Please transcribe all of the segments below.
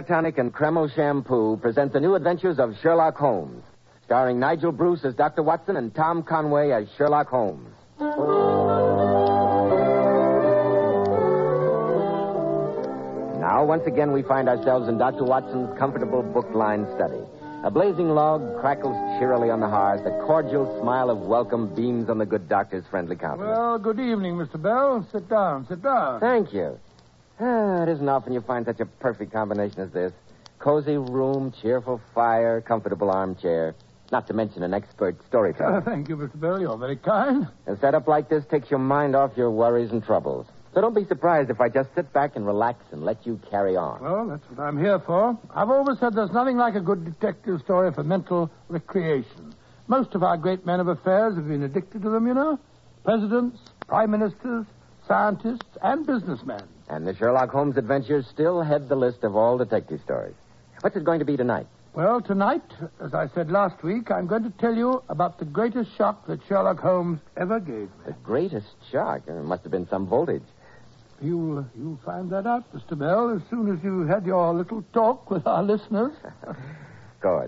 Hair Tonic and Kreml Shampoo present the new adventures of Sherlock Holmes, starring Nigel Bruce as Dr. Watson and Tom Conway as Sherlock Holmes. Now, once again, we find ourselves in Dr. Watson's comfortable book-lined study. A blazing log crackles cheerily on the hearth. A cordial smile of welcome beams on the good doctor's friendly countenance. Well, good evening, Mr. Bell. Sit down, sit down. Thank you. It isn't often you find such a perfect combination as this. Cozy room, cheerful fire, comfortable armchair. Not to mention an expert storyteller. Thank you, Mr. Bell. You're very kind. A setup like this takes your mind off your worries and troubles. So don't be surprised if I just sit back and relax and let you carry on. Well, that's what I'm here for. I've always said there's nothing like a good detective story for mental recreation. Most of our great men of affairs have been addicted to them, you know. Presidents, prime ministers, scientists, and businessmen. And the Sherlock Holmes adventures still head the list of all detective stories. What's it going to be tonight? Well, tonight, as I said last week, I'm going to tell you about the greatest shock that Sherlock Holmes ever gave me. The greatest shock? It must have been some voltage. You'll find that out, Mr. Bell, as soon as you've had your little talk with our listeners. Good.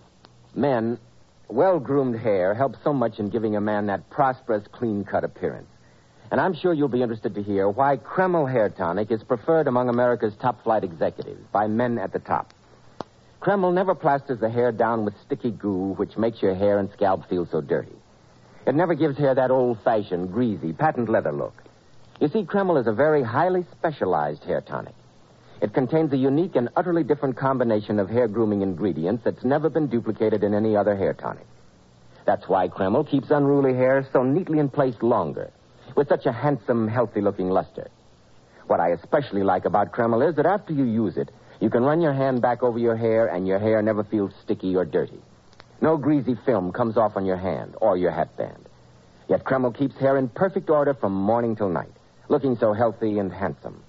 Men, well-groomed hair helps so much in giving a man that prosperous, clean-cut appearance. And I'm sure you'll be interested to hear why Kreml Hair Tonic is preferred among America's top-flight executives, by men at the top. Kreml never plasters the hair down with sticky goo, which makes your hair and scalp feel so dirty. It never gives hair that old-fashioned, greasy, patent leather look. You see, Kreml is a very highly specialized hair tonic. It contains a unique and utterly different combination of hair grooming ingredients that's never been duplicated in any other hair tonic. That's why Kreml keeps unruly hair so neatly in place longer, with such a handsome, healthy-looking luster. What I especially like about Kreml is that after you use it, you can run your hand back over your hair and your hair never feels sticky or dirty. No greasy film comes off on your hand or your hatband. Yet Kreml keeps hair in perfect order from morning till night, looking so healthy and handsome.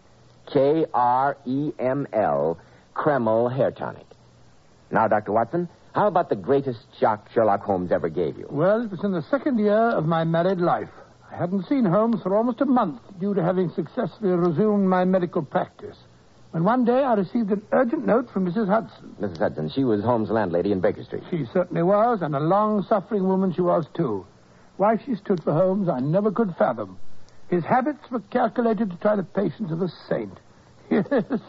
Kreml, Kreml Hair Tonic. Now, Dr. Watson, how about the greatest shock Sherlock Holmes ever gave you? Well, it was in the second year of my married life. I hadn't seen Holmes for almost a month due to having successfully resumed my medical practice. When one day I received an urgent note from Mrs. Hudson. Mrs. Hudson, she was Holmes' landlady in Baker Street. She certainly was, and a long-suffering woman she was, too. Why she stood for Holmes, I never could fathom. His habits were calculated to try the patience of a saint. Yes,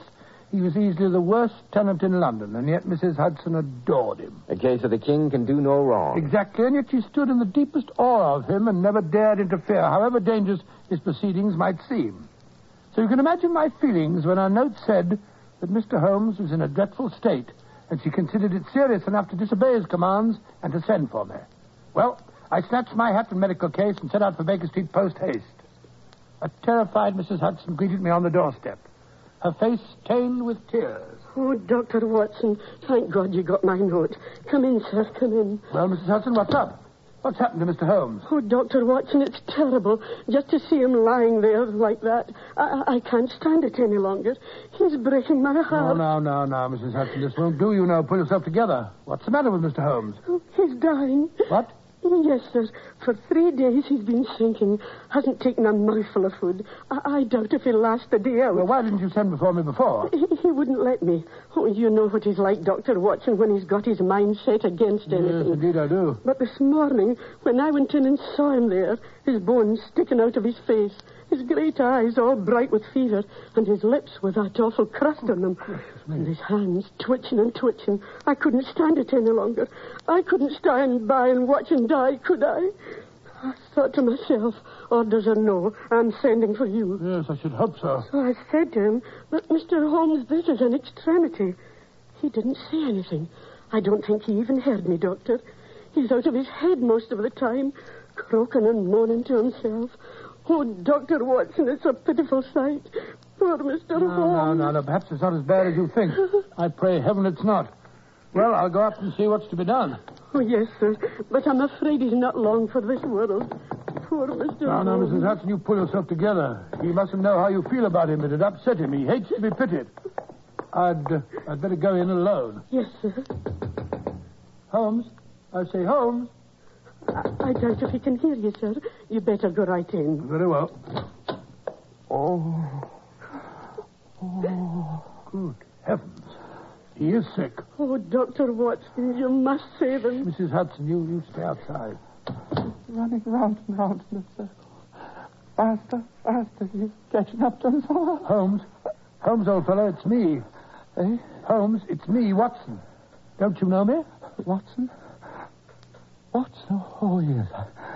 he was easily the worst tenant in London, and yet Mrs. Hudson adored him. A case of the king can do no wrong. Exactly, and yet she stood in the deepest awe of him and never dared interfere, however dangerous his proceedings might seem. So you can imagine my feelings when our note said that Mr. Holmes was in a dreadful state, and she considered it serious enough to disobey his commands and to send for me. Well, I snatched my hat and medical case and set out for Baker Street post-haste. A terrified Mrs. Hudson greeted me on the doorstep, her face stained with tears. Oh, Dr. Watson, thank God you got my note. Come in, sir, come in. Well, Mrs. Hudson, what's up? What's happened to Mr. Holmes? Oh, Dr. Watson, it's terrible. Just to see him lying there like that. I can't stand it any longer. He's breaking my heart. No, Mrs. Hudson. This won't do, you know. Pull yourself together. What's the matter with Mr. Holmes? Oh, he's dying. What? Yes, sir. For 3 days he's been sinking. Hasn't taken a mouthful of food. I doubt if he'll last a day out. Well, why didn't you send for me before? He wouldn't let me. Oh, you know what he's like, Dr. Watson, when he's got his mind set against anything. Yes, indeed I do. But this morning, when I went in and saw him there, his bones sticking out of his face, his great eyes all bright with fever, and his lips with that awful crust on them, and his hands twitching and twitching, I couldn't stand it any longer. I couldn't stand by and watch him die, could I? I thought to myself, orders or no, I'm sending for you. Yes, I should hope so. So I said to him, but Mr. Holmes, this is an extremity. He didn't say anything. I don't think he even heard me, Doctor. He's out of his head most of the time, croaking and moaning to himself. Oh, Dr. Watson, it's a pitiful sight. Poor Mr. Holmes. No. Perhaps it's not as bad as you think. I pray heaven it's not. Well, I'll go up and see what's to be done. Oh, yes, sir. But I'm afraid he's not long for this world. Poor Mr. Holmes. No, Mrs. Hudson, you pull yourself together. He mustn't know how you feel about him. It'd upset him. He hates to be pitied. I'd better go in alone. Yes, sir. Holmes? I say, Holmes? I doubt if he can hear you, sir. You better go right in. Very well. Oh. Good heavens. He is sick. Oh, Dr. Watson, you must save him. Mrs. Hudson, you stay outside. Running round and round in a circle. Faster, faster. He's catching up to us all. Holmes, old fellow, it's me. Eh? Holmes, it's me, Watson. Don't you know me? Watson? Watson? Oh, yes.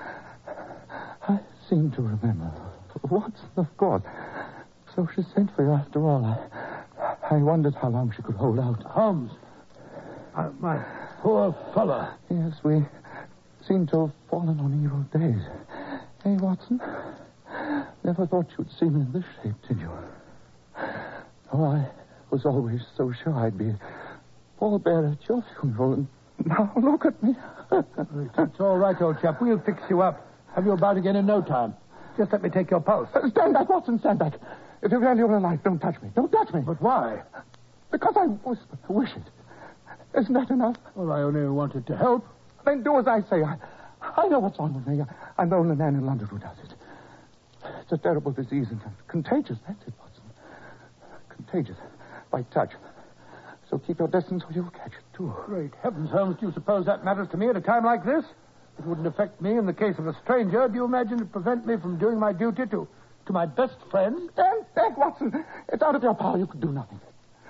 I seem to remember. Watson, of course. So she sent for you after all. I wondered how long she could hold out. Holmes. My poor fellow. Yes, we seem to have fallen on evil days. Hey, Watson? Never thought you'd see me in this shape, did you? Oh, I was always so sure I'd be pallbearer at your funeral, and now look at me. It's all right, old chap. We'll fix you up. Have you about again in no time. Just let me take your pulse. Stand back, Watson, stand back. If you really are alive, don't touch me. Don't touch me. But why? Because I whispered to wish it. Isn't that enough? Well, I only wanted to help. Then do as I say. I know what's wrong with me. I'm the only man in London who does it. It's a terrible disease and contagious. That's it, Watson. Contagious. By touch. So keep your distance or you'll catch it, too. Great heavens, Holmes, do you suppose that matters to me at a time like this? It wouldn't affect me in the case of a stranger. Do you imagine it'd prevent me from doing my duty to my best friend? Stand back, Watson. It's out of your power. You can do nothing.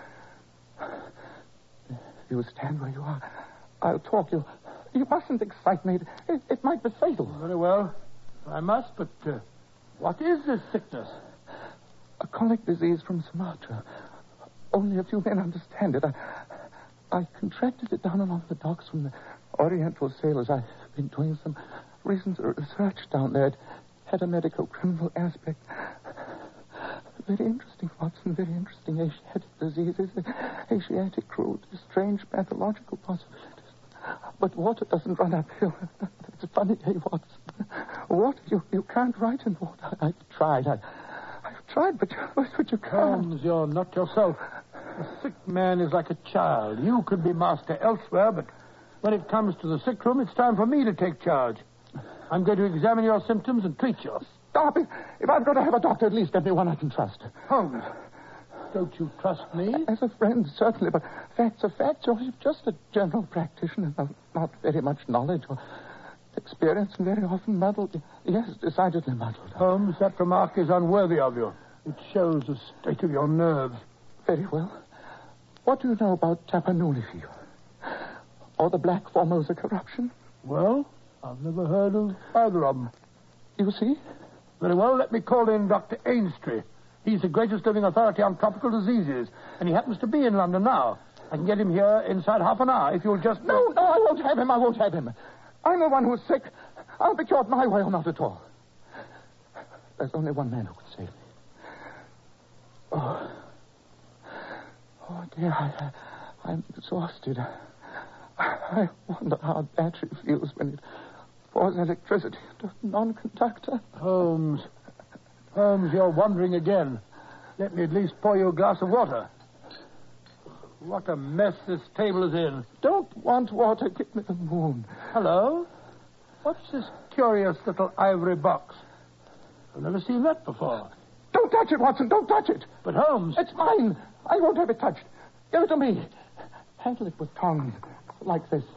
You stand where you are. I'll talk. You mustn't excite me. It might be fatal. Very well. I must, but what is this sickness? A colic disease from Sumatra. Only a few men understand it. I contracted it down along the docks from the Oriental sailors. I've been doing some recent research down there. It had a medico-criminal aspect. Very interesting, Watson. Very interesting. Asiatic diseases, Asiatic crude, strange pathological possibilities. But water doesn't run uphill. It's a funny day, Watson. Water, you can't write in water. I've tried. I've tried, but you can't. Holmes, you're not yourself. A sick man is like a child. You could be master elsewhere, but when it comes to the sick room, it's time for me to take charge. I'm going to examine your symptoms and treat you. Stop it. If I'm going to have a doctor, at least get me one I can trust. Holmes, don't you trust me? As a friend, certainly, but facts are facts. You're just a general practitioner, not very much knowledge or experience, and very often muddled. Yes, decidedly muddled. Holmes, that remark is unworthy of you. It shows the state of your nerves. Very well. What do you know about Tapanuli fever? Or the Black Formosa corruption? Well, I've never heard of either of them. You see? Very well, let me call in Dr. Ainstree. He's the greatest living authority on tropical diseases, and he happens to be in London now. I can get him here inside half an hour if you'll just... No, I won't have him. I won't have him. I'm the one who's sick. I'll be cured my way or not at all. There's only one man who can save me. Oh, dear, I'm exhausted. I wonder how a battery feels when it pours electricity into a non-conductor. Holmes, you're wandering again. Let me at least pour you a glass of water. What a mess this table is in. Don't want water. Give me the moon. Hello? What's this curious little ivory box? I've never seen that before. Don't touch it, Watson. Don't touch it. But, Holmes... It's mine. I won't have it touched. Give it to me. Handle it with tongs. Like this.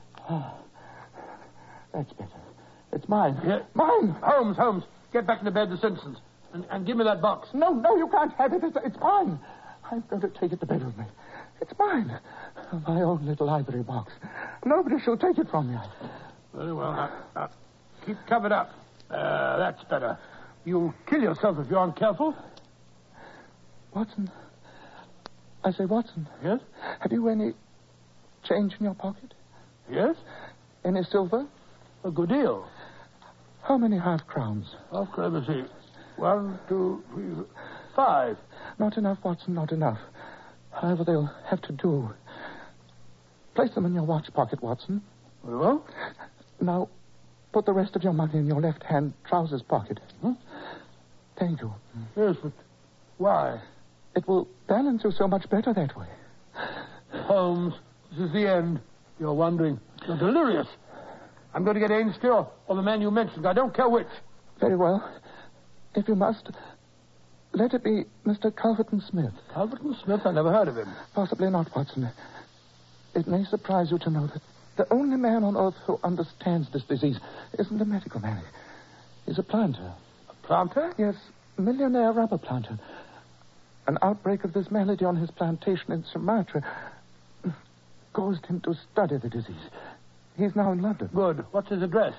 That's better. It's mine. Yeah. Mine. Holmes, get back into bed, the Simpsons. And give me that box. No, you can't have it. It's mine. I'm going to take it to bed with me. It's mine. My own little ivory box. Nobody shall take it from me. Very well. Now, keep covered up. That's better. You'll kill yourself if you aren't careful. Watson. I say, Watson. Yes? Have you any change in your pocket? Yes? Any silver? A good deal. How many half-crowns? Let me see. 1, 2, 3, 5. Not enough, Watson, not enough. However, they'll have to do. Place them in your watch pocket, Watson. Very well. Now, put the rest of your money in your left-hand trousers pocket. Thank you. Yes, but why? It will balance you so much better that way. Holmes, this is the end. You're wondering. You're delirious. I'm going to get Ainstree or the man you mentioned. I don't care which. Very well. If you must, Let it be Mr. Culverton Smith. Culverton Smith? I never heard of him. Possibly not, Watson. It may surprise you to know that the only man on earth who understands this disease isn't a medical man. He's a planter. A planter? Yes, millionaire rubber planter. An outbreak of this malady on his plantation in Sumatra caused him to study the disease. He's now in London. Good. What's his address?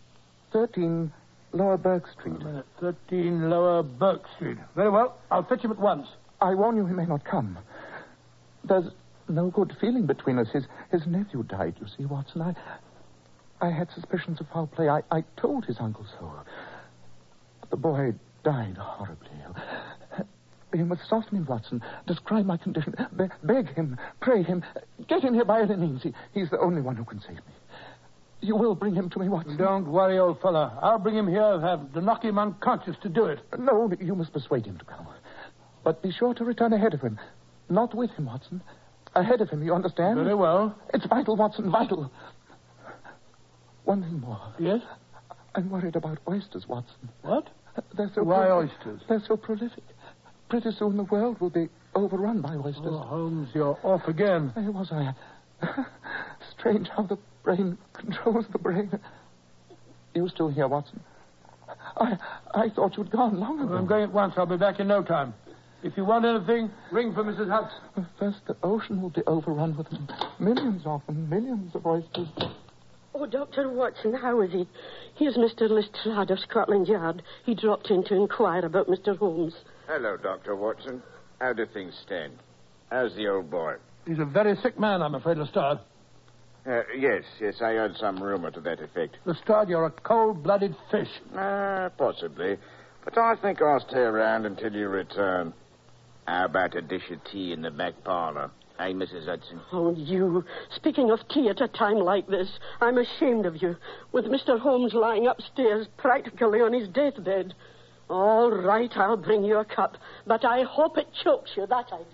13 Lower Burke Street. 13 Lower Burke Street. Very well. I'll fetch him at once. I warn you, he may not come. There's no good feeling between us. His nephew died, you see, Watson. I had suspicions of foul play. I told his uncle so. But the boy died horribly. You must soften him, Watson. Describe my condition. Beg him. Pray him. Get him here by any means. He's the only one who can save me. You will bring him to me, Watson? Don't worry, old fella. I'll bring him here. Have to knock him unconscious to do it. No, you must persuade him to come. But be sure to return ahead of him. Not with him, Watson. Ahead of him, you understand? Very well. It's vital, Watson, vital. One thing more. Yes? I'm worried about oysters, Watson. What? They're so Why oysters? They're so prolific. Pretty soon the world will be overrun by oysters. Oh, Holmes, you're off again. There was I. Strange how the brain controls the brain. You still here, Watson? I thought you'd gone long ago. I'm going at once. I'll be back in no time. If you want anything, ring for Mrs. Hudson. First, the ocean will be overrun with them. Millions of them, millions of oysters. Oh, Dr. Watson, how is he? Here's Mr. Lestrade of Scotland Yard. He dropped in to inquire about Mr. Holmes. Hello, Dr. Watson. How do things stand? How's the old boy? He's a very sick man, I'm afraid, Lestrade. Yes, I heard some rumor to that effect. Lestrade, you're a cold-blooded fish. Possibly. But I think I'll stay around until you return. How about a dish of tea in the back parlor? Hey, Mrs. Hudson. Oh, you. Speaking of tea at a time like this, I'm ashamed of you. With Mr. Holmes lying upstairs, practically on his deathbed. All right, I'll bring you a cup. But I hope it chokes you, that I do.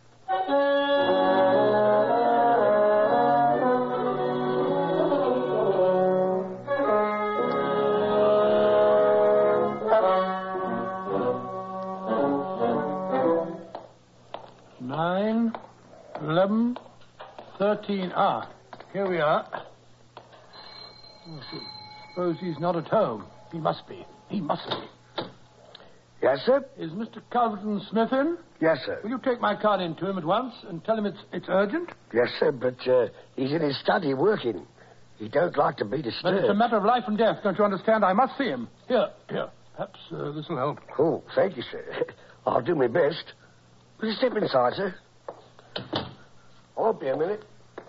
9, 11, 13. Here we are. Suppose he's not at home. He must be. Yes, sir? Is Mr. Culverton Smith in? Yes, sir. Will you take my card in to him at once and tell him it's urgent? Yes, sir, but he's in his study working. He don't like to be disturbed. But it's a matter of life and death, don't you understand? I must see him. Here. Perhaps this will help. Oh, thank you, sir. I'll do my best. Will you step inside, sir? I'll be a minute.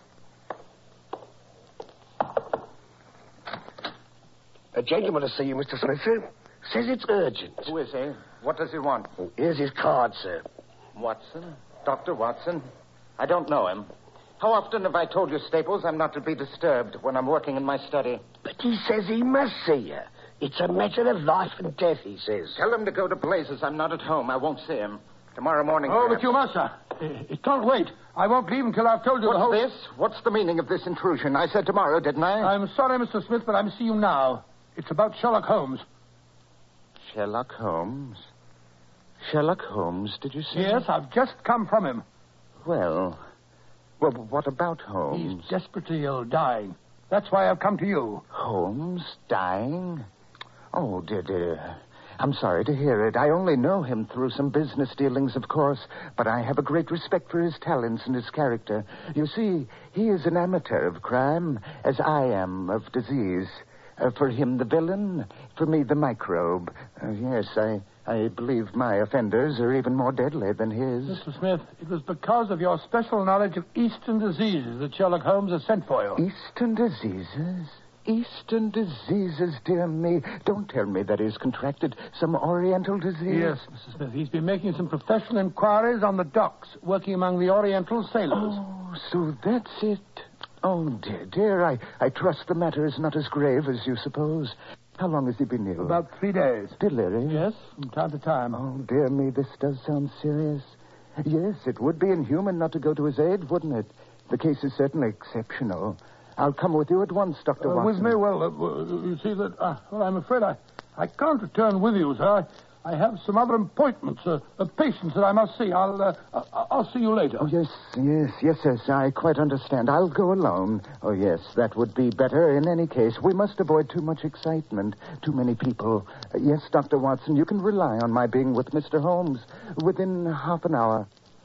A gentleman to see you, Mr. Smith, sir. Says it's urgent. Who is he? What does he want? Here's his card, sir. Watson? Dr. Watson? I don't know him. How often have I told you, Staples, I'm not to be disturbed when I'm working in my study? But he says he must see you. It's a matter of life and death, he says. Tell him to go to blazes. I'm not at home. I won't see him. Tomorrow morning. Oh, perhaps. but you must, sir. It can't wait. I won't leave until I've told you the whole... What's this? What's the meaning of this intrusion? I said tomorrow, didn't I? I'm sorry, Mr. Smith, but I'm seeing you now. It's about Sherlock Holmes. Sherlock Holmes? Sherlock Holmes, did you say? Yes, I've just come from him. Well, what about Holmes? He's desperately ill, dying. That's why I've come to you. Holmes dying? Oh, dear. I'm sorry to hear it. I only know him through some business dealings, of course, but I have a great respect for his talents and his character. You see, he is an amateur of crime, as I am of disease. For him, the villain. For me, the microbe. Yes, I believe my offenders are even more deadly than his. Mr. Smith, it was because of your special knowledge of Eastern diseases that Sherlock Holmes has sent for you. Eastern diseases? Eastern diseases, dear me. Don't tell me that he's contracted some Oriental disease. Yes, Mr. Smith. He's been making some professional inquiries on the docks, working among the Oriental sailors. Oh, so that's it. Oh, dear. I trust the matter is not as grave as you suppose. How long has he been ill? About 3 days. Delirious? Yes, from time to time. Oh, dear me, this does sound serious. Yes, it would be inhuman not to go to his aid, wouldn't it? The case is certainly exceptional. I'll come with you at once, Dr. Watson. With me? Well, you see that... I'm afraid I can't return with you, sir. I have some other appointments, patients that I must see. I'll see you later. Oh, yes, I quite understand. I'll go alone. Oh, yes, that would be better in any case. We must avoid too much excitement, too many people. Yes, Dr. Watson, you can rely on my being with Mr. Holmes within half an hour.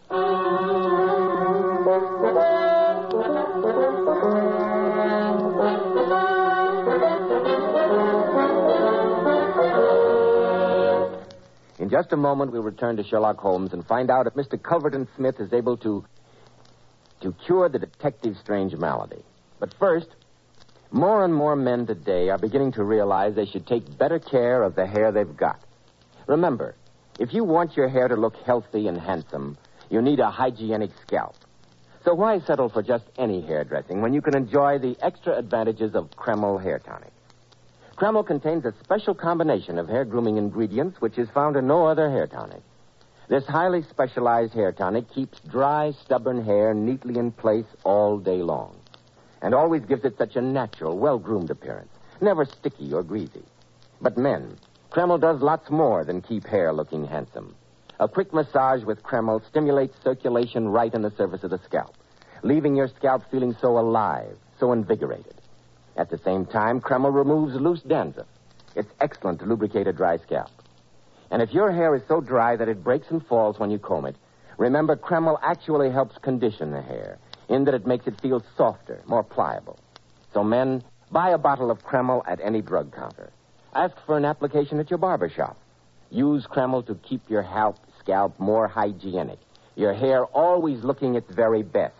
In just a moment, we'll return to Sherlock Holmes and find out if Mr. Culverton Smith is able to cure the detective's strange malady. But first, more and more men today are beginning to realize they should take better care of the hair they've got. Remember, if you want your hair to look healthy and handsome, you need a hygienic scalp. So why settle for just any hairdressing when you can enjoy the extra advantages of Kreml Hair Tonic? Kreml contains a special combination of hair grooming ingredients which is found in no other hair tonic. This highly specialized hair tonic keeps dry, stubborn hair neatly in place all day long and always gives it such a natural, well-groomed appearance, never sticky or greasy. But men, Kreml does lots more than keep hair looking handsome. A quick massage with Kreml stimulates circulation right in the surface of the scalp, leaving your scalp feeling so alive, so invigorated. At the same time, Kreml removes loose dandruff. It's excellent to lubricate a dry scalp. And if your hair is so dry that it breaks and falls when you comb it, remember Kreml actually helps condition the hair, in that it makes it feel softer, more pliable. So men, buy a bottle of Kreml at any drug counter. Ask for an application at your barber shop. Use Kreml to keep your scalp more hygienic, your hair always looking its very best.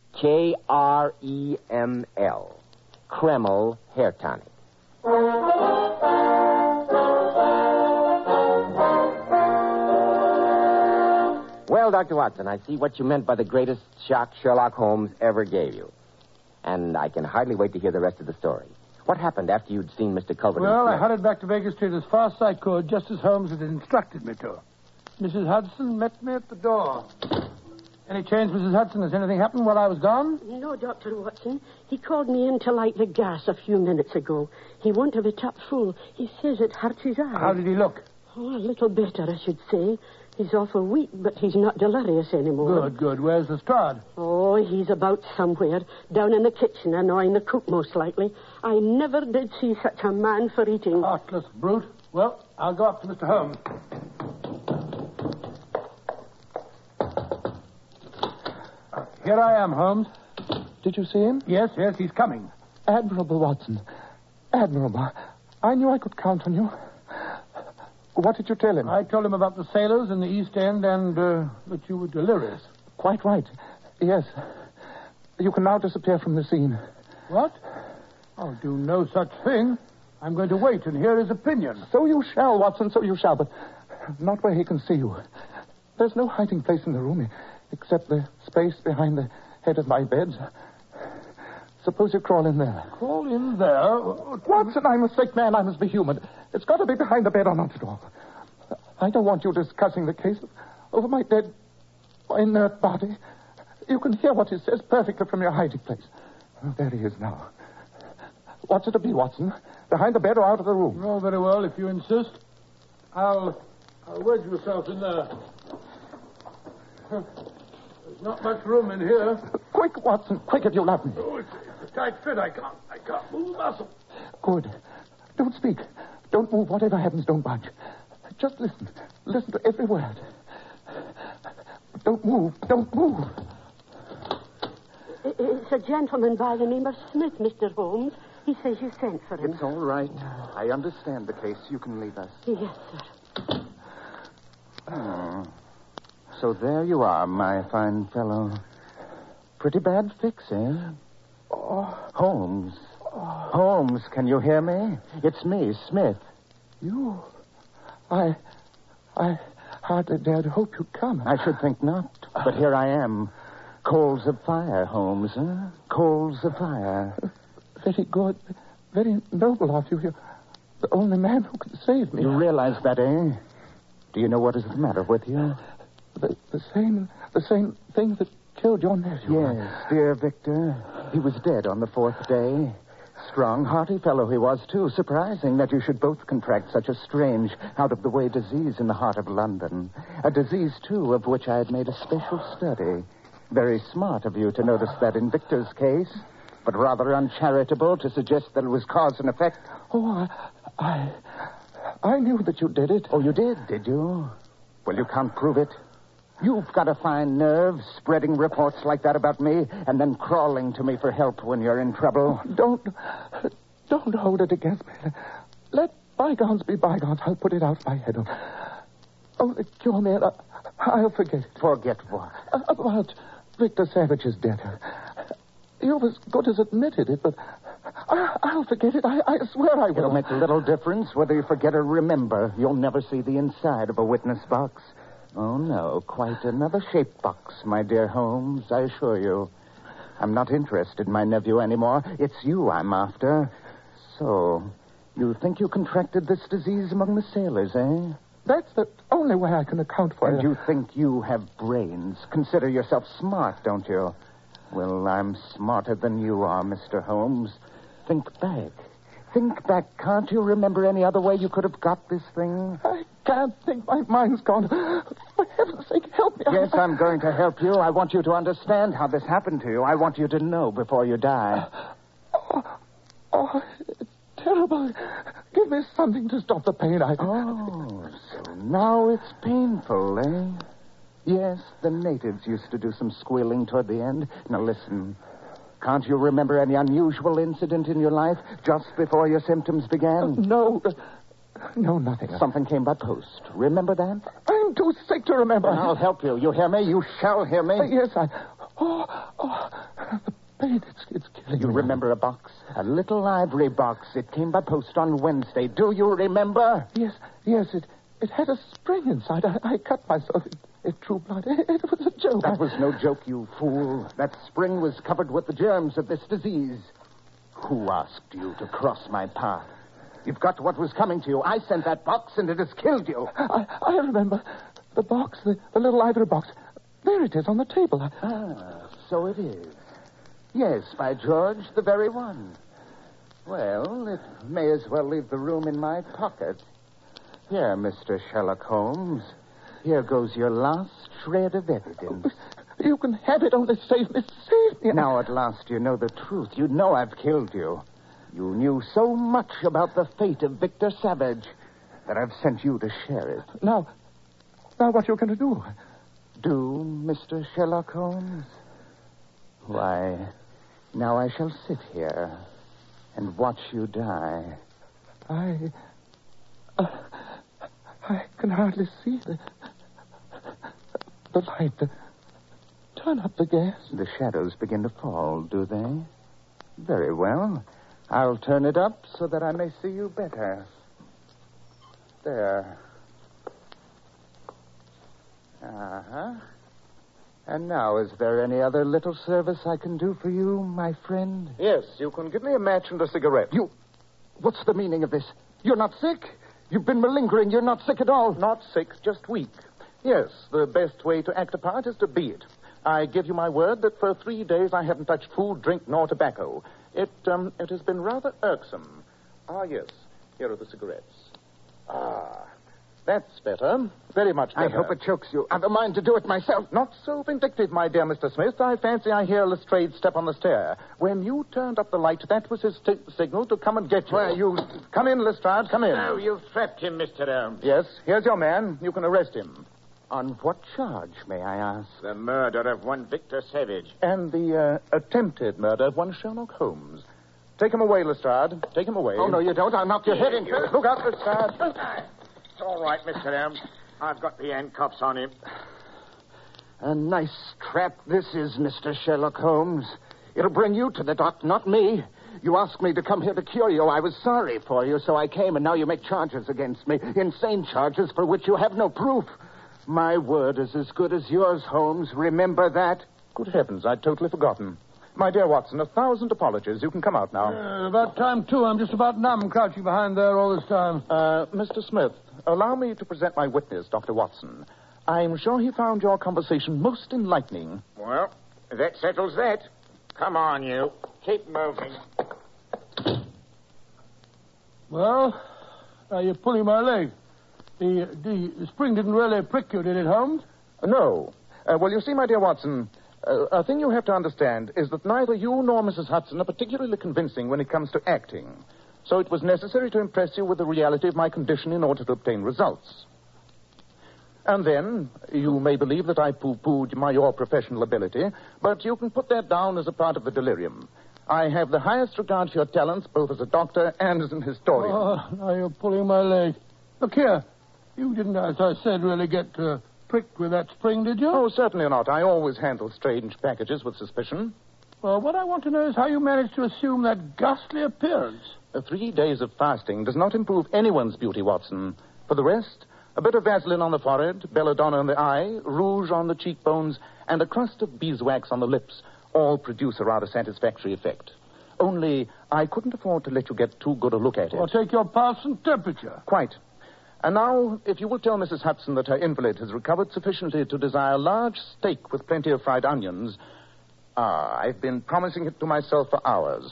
Kreml. Kreml Hair Tonic. Well, Dr. Watson, I see what you meant by the greatest shock Sherlock Holmes ever gave you. And I can hardly wait to hear the rest of the story. What happened after you'd seen Mr. Culverton? Well, I hurried back to Baker Street as fast as I could, just as Holmes had instructed me to. Mrs. Hudson met me at the door. Any change, Mrs. Hudson? Has anything happened while I was gone? No, Dr. Watson. He called me in to light the gas a few minutes ago. He wanted it up full. He says it hurts his eyes. How did he look? Oh, a little better, I should say. He's awful weak, but he's not delirious anymore. Good. Where's Lestrade? Oh, he's about somewhere. Down in the kitchen, annoying the cook, most likely. I never did see such a man for eating. Heartless brute. Well, I'll go up to Mr. Holmes. Here I am, Holmes. Did you see him? Yes, he's coming. Admirable, Watson. Admirable. I knew I could count on you. What did you tell him? I told him about the sailors in the East End and that you were delirious. Quite right. Yes. You can now disappear from the scene. What? I'll do no such thing. I'm going to wait and hear his opinion. So you shall, Watson, so you shall, but not where he can see you. There's no hiding place in the room except the space behind the head of my bed. Suppose you crawl in there. Crawl in there? Watson, I'm a sick man. I must be human. It's got to be behind the bed or not at all. I don't want you discussing the case over my dead, inert body. You can hear what he says perfectly from your hiding place. Oh, there he is now. What's it to be, Watson? Behind the bed or out of the room? Oh, very well, if you insist. I'll wedge myself in there. There's not much room in here. Quick, Watson. Quick, if you love me. Oh, it's a tight fit. I can't move a muscle. Good. Don't speak. Don't move. Whatever happens, don't budge. Just listen. Listen to every word. Don't move. Don't move. It's a gentleman by the name of Smith, Mr. Holmes. He says you sent for him. It's all right. I understand the case. You can leave us. Yes, sir. Oh. So there you are, my fine fellow. Pretty bad fix, eh? Oh. Holmes. Oh. Holmes, can you hear me? It's me, Smith. You? I hardly dared hope you'd come. I should think not. But here I am. Coals of fire, Holmes, huh? Coals of fire. Very good. Very noble of you. You're the only man who can save me. You realize that, eh? Do you know what is the matter with you? The same thing that killed your nephew. Yes, dear Victor. He was dead on the 4th day. Strong, hearty fellow he was, too. Surprising that you should both contract such a strange, out-of-the-way disease in the heart of London. A disease, too, of which I had made a special study. Very smart of you to notice that in Victor's case, but rather uncharitable to suggest that it was cause and effect. Oh, I knew that you did it. Oh, you did you? Well, you can't prove it. You've got a fine nerve, spreading reports like that about me, and then crawling to me for help when you're in trouble. Don't hold it against me. Let bygones be bygones. I'll put it out of my head. Only cure me, and I'll forget it. Forget what? About Victor Savage's death. You've as good as admitted it, but I'll forget it. I swear I will. It'll make little difference whether you forget or remember. You'll never see the inside of a witness box. Oh, no, quite another shaped box, my dear Holmes, I assure you. I'm not interested in my nephew anymore. It's you I'm after. So, you think you contracted this disease among the sailors, eh? That's the only way I can account for it. And you think you have brains. Consider yourself smart, don't you? Well, I'm smarter than you are, Mr. Holmes. Think back. Think back. Can't you remember any other way you could have got this thing? I can't think. My mind's gone. For heaven's sake, help me. Yes, I'm going to help you. I want you to understand how this happened to you. I want you to know before you die. Oh, it's terrible. Give me something to stop the pain. Oh, so now it's painful, eh? Yes, the natives used to do some squealing toward the end. Now listen. Can't you remember any unusual incident in your life just before your symptoms began? No, nothing. Something came by post. Remember that? I'm too sick to remember. I'll help you. You hear me? You shall hear me. Yes, the pain, it's killing me. You remember a box? A little ivory box. It came by post on Wednesday. Do you remember? Yes, it had a spring inside. I cut myself. It drew blood. It was a joke. That was no joke, you fool. That spring was covered with the germs of this disease. Who asked you to cross my path? You've got what was coming to you. I sent that box, and it has killed you. I remember. The box, the little ivory box. There it is on the table. So it is. Yes, by George, the very one. Well, it may as well leave the room in my pocket. Here, Mr. Sherlock Holmes. Here goes your last shred of evidence. You can have it, only save me. Save me. Now, at last, you know the truth. You know I've killed you. You knew so much about the fate of Victor Savage that I've sent you to share it. Now what are you going to do? Do, Mr. Sherlock Holmes? Why, now I shall sit here and watch you die. I can hardly see the light. Turn up the gas. The shadows begin to fall, do they? Very well. I'll turn it up so that I may see you better. There. Uh-huh. And now, is there any other little service I can do for you, my friend? Yes, you can give me a match and a cigarette. What's the meaning of this? You're not sick? You've been malingering. You're not sick at all. Not sick, just weak. Yes, the best way to act a part is to be it. I give you my word that for 3 days I haven't touched food, drink, nor tobacco. It has been rather irksome. Ah, yes. Here are the cigarettes. Ah, that's better. Very much better. I hope it chokes you. I've a mind to do it myself. Not so vindictive, my dear Mr. Smith. I fancy I hear Lestrade's step on the stair. When you turned up the light, that was his signal to come and get you. Where you... Come in, Lestrade, come in. Oh, you've trapped him, Mr. Holmes. Yes, here's your man. You can arrest him. On what charge, may I ask? The murder of one Victor Savage. And the attempted murder of one Sherlock Holmes. Take him away, Lestrade. Take him away. Oh, no, you don't. I'll knock your head in. Look out, Lestrade. It's all right, Mr. Holmes. I've got the handcuffs on him. A nice trap this is, Mr. Sherlock Holmes. It'll bring you to the dock, not me. You asked me to come here to cure you. I was sorry for you, so I came, and now you make charges against me. Insane charges for which you have no proof. My word is as good as yours, Holmes. Remember that? Good heavens, I'd totally forgotten. My dear Watson, 1,000 apologies. You can come out now. About time, too. I'm just about numb, crouching behind there all this time. Mr. Smith, allow me to present my witness, Dr. Watson. I'm sure he found your conversation most enlightening. Well, that settles that. Come on, you. Keep moving. Well, you're pulling my leg. The spring didn't really prick you, did it, Holmes? No. Well, you see, my dear Watson, a thing you have to understand is that neither you nor Mrs. Hudson are particularly convincing when it comes to acting. So it was necessary to impress you with the reality of my condition in order to obtain results. And then, you may believe that I pooh-poohed your professional ability, but you can put that down as a part of the delirium. I have the highest regard for your talents, both as a doctor and as an historian. Oh, now you're pulling my leg. Look here. You didn't, as I said, really get pricked with that spring, did you? Oh, certainly not. I always handle strange packages with suspicion. Well, what I want to know is how you managed to assume that ghastly appearance. 3 days of fasting does not improve anyone's beauty, Watson. For the rest, a bit of Vaseline on the forehead, belladonna on the eye, rouge on the cheekbones, and a crust of beeswax on the lips all produce a rather satisfactory effect. Only, I couldn't afford to let you get too good a look at it. I'll take your pulse and temperature. Quite. And now, if you will tell Mrs. Hudson that her invalid has recovered sufficiently to desire a large steak with plenty of fried onions. I've been promising it to myself for hours.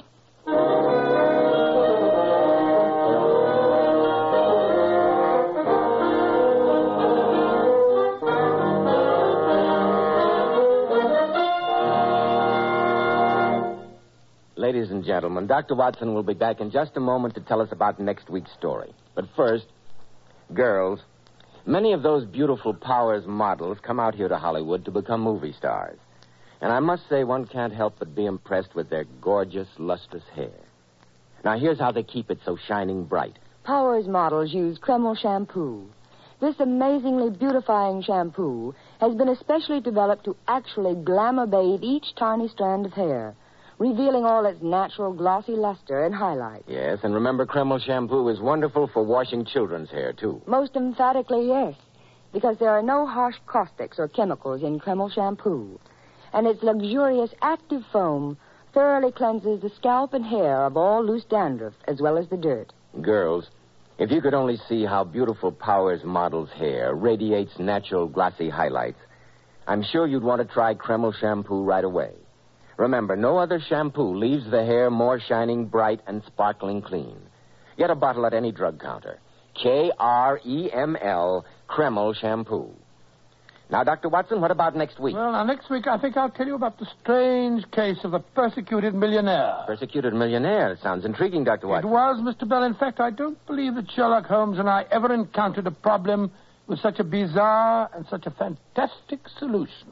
Ladies and gentlemen, Dr. Watson will be back in just a moment to tell us about next week's story. But first, girls, many of those beautiful Powers models come out here to Hollywood to become movie stars. And I must say one can't help but be impressed with their gorgeous, lustrous hair. Now, here's how they keep it so shining bright. Powers models use Kreml shampoo. This amazingly beautifying shampoo has been especially developed to actually glamour bathe each tiny strand of hair, revealing all its natural glossy luster and highlight. Yes, and remember, Kreml shampoo is wonderful for washing children's hair, too. Most emphatically, yes, because there are no harsh caustics or chemicals in Kreml shampoo. And its luxurious active foam thoroughly cleanses the scalp and hair of all loose dandruff, as well as the dirt. Girls, if you could only see how beautiful Powers model's hair radiates natural glossy highlights, I'm sure you'd want to try Kreml shampoo right away. Remember, no other shampoo leaves the hair more shining bright and sparkling clean. Get a bottle at any drug counter. Kreml, Kreml shampoo. Now, Dr. Watson, what about next week? Well, now, next week I think I'll tell you about the strange case of the persecuted millionaire. Persecuted millionaire? Sounds intriguing, Dr. Watson. It was, Mr. Bell. In fact, I don't believe that Sherlock Holmes and I ever encountered a problem with such a bizarre and such a fantastic solution.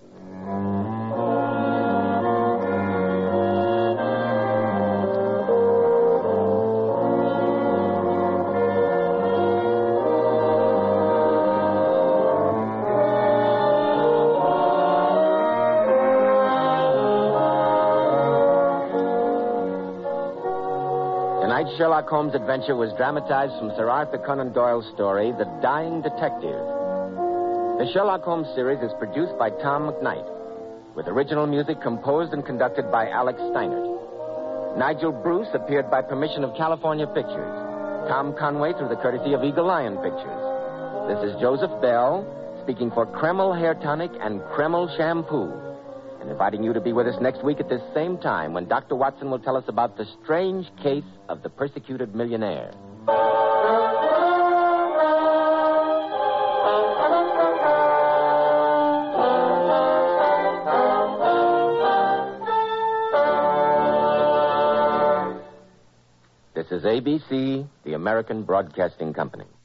Tonight's Sherlock Holmes adventure was dramatized from Sir Arthur Conan Doyle's story, The Dying Detective. The Sherlock Holmes series is produced by Tom McKnight, with original music composed and conducted by Alex Steinert. Nigel Bruce appeared by permission of California Pictures. Tom Conway through the courtesy of Eagle Lion Pictures. This is Joseph Bell, speaking for Kreml Hair Tonic and Kreml Shampoo, and inviting you to be with us next week at this same time when Dr. Watson will tell us about the strange case of the persecuted millionaire. This is ABC, the American Broadcasting Company.